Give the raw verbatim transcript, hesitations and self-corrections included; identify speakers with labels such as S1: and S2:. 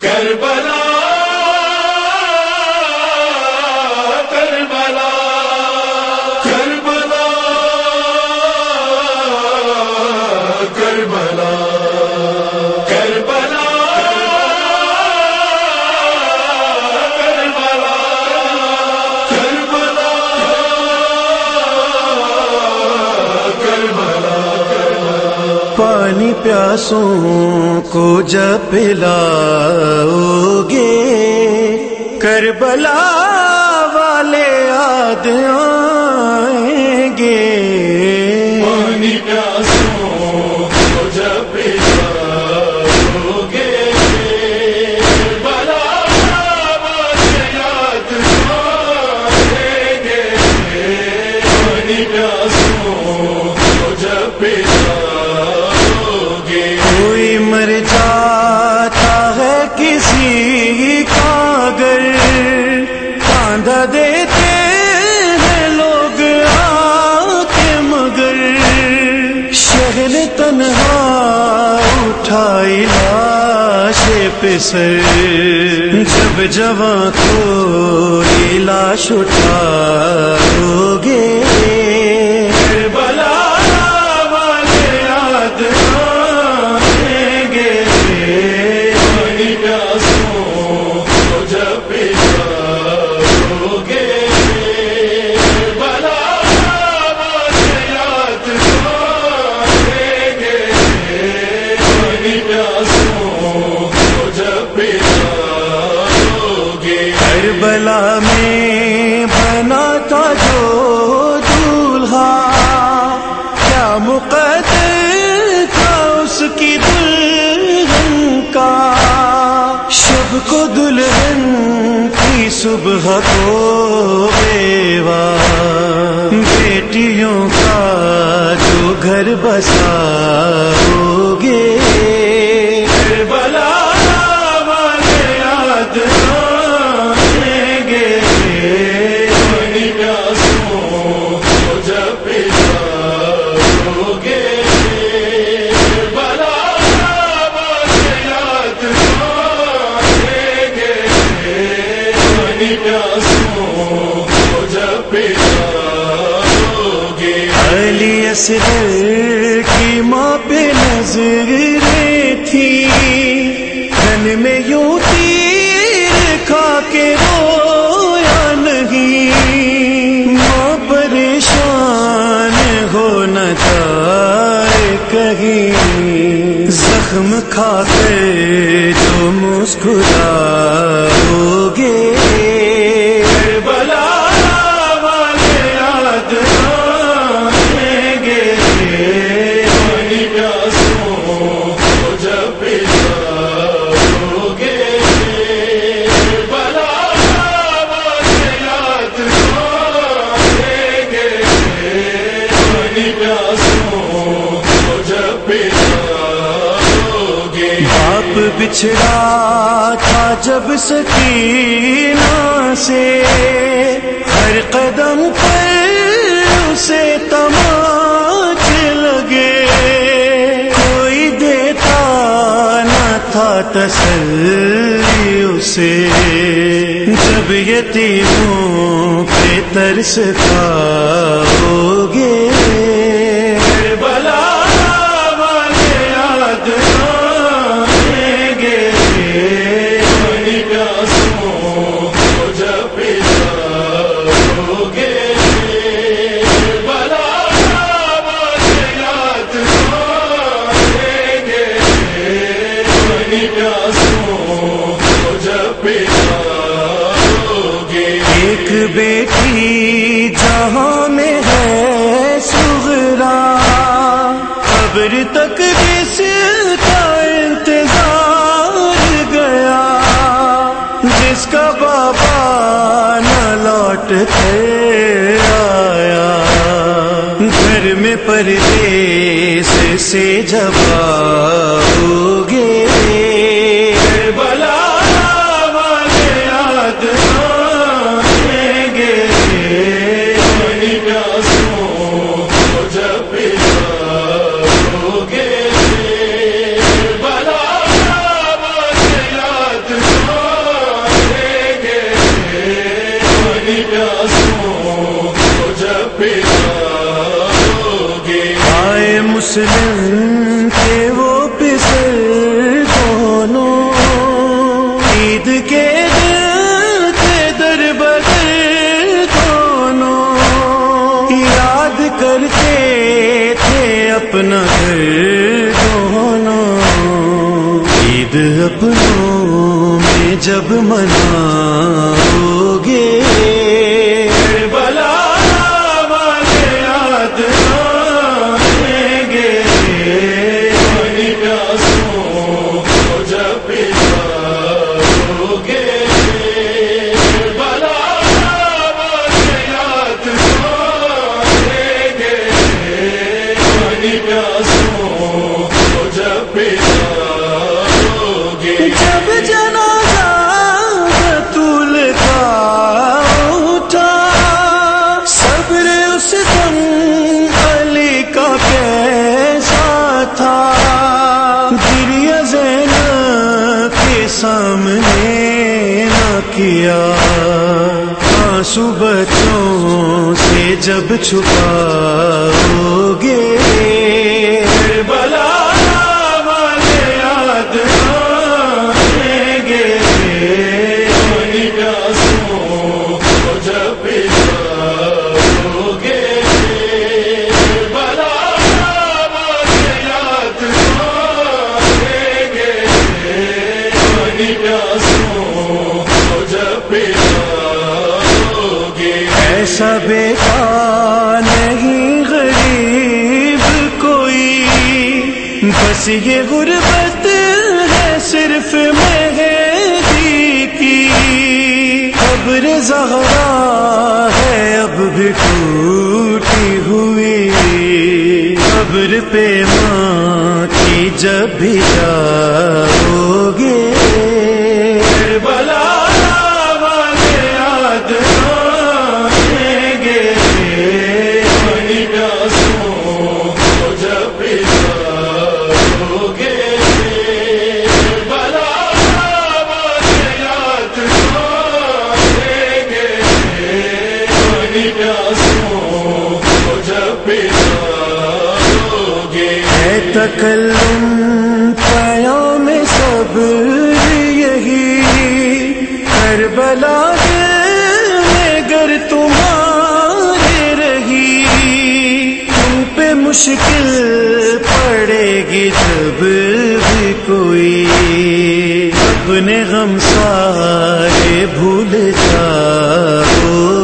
S1: کربلا کربلا کربلا کربلا کربلا
S2: پانی پیاسوں کو جب پلاؤ گے کربلا والے یاد آئیں گے.
S1: پانی پیاسوں کو جب پلاؤ گے کربلا والے یاد آئیں گے. پانی پیاسوں کو جب پلاؤ
S2: کوئی مر جاتا ہے کسی کا اگر کاندھا دیتے ہیں لوگ آ کے مگر شہر تنہا اٹھائی لاش پہ سر جب جوان کوئی لاش اٹھاؤ گے کربلا کربلا میں بنا تھا جو دولہا کیا مقدر تھا اس کی دلہن کا. شب کو دلہن کی صبح کو بیوہ بیٹیوں کا جو گھر بساؤ گے کربلا والے یاد علی اصغر کی ماں پہ نظریں تھی دھن میں یوں تیر کھا کے رویا نہیں. ماں پریشان ہو نہ جائے کہیں زخم کھا کر جو مسکراؤ گے کربلا والے یاد آئیں گے. پانی پیاسوں کو جب پلاؤ گے کربلا والے یاد آئیں گے. پانی پیاسوں کو جب پلاؤ گے. باپ بچھڑا تھا جب سکینہ سے ہر قدم پر اسے تماچے لگے. کوئی دیتا نہ تھا تسلی اسے جب یتیموں پہ ترس کھاؤ گے کربلا والے یاد آئیں گے. پانی پیاسوں کو جب پلاؤ گے کربلا والے یاد آئیں گے. پانی پیاسوں کو جب پلاؤ گے. ایک بیٹی جہاں میں ہے صغرا قبر تک جس کا انتظار گیا جس کا بابا نہ لوٹ کے آیا گھر میں پردیس سے جب آؤ گے کربلا والے یاد آئیں گے. پانی پیاسوں کو جب پلاؤ گے کربلا والے یاد مسلم کے وہ پسر دونوں عید کے دل تھے در بدر دونوں یاد کرتے تھے اپنا گھر دونوں عید اپنوں میں جب مناؤگے جب جنازہ بطول کا اٹھا صبر اس دم علی کا کیسا تھا گریہ زینب کے سامنے نہ کیا آنسو بچوں سے جب چھپاؤگے ایسا بیکار نہیں غریب کوئی بس یہ غربت ہے صرف مہدی کی قبر زہرا ہے اب بھی ٹوٹی ہوئی قبر پہ ماں کی جب بھی جاؤگے تکلم قیام صبر یہی کربلا میں گر تمہارے رہی تم پہ مشکل پڑے گی جب بھی کوئی اپنے غم سارے بھول جاؤ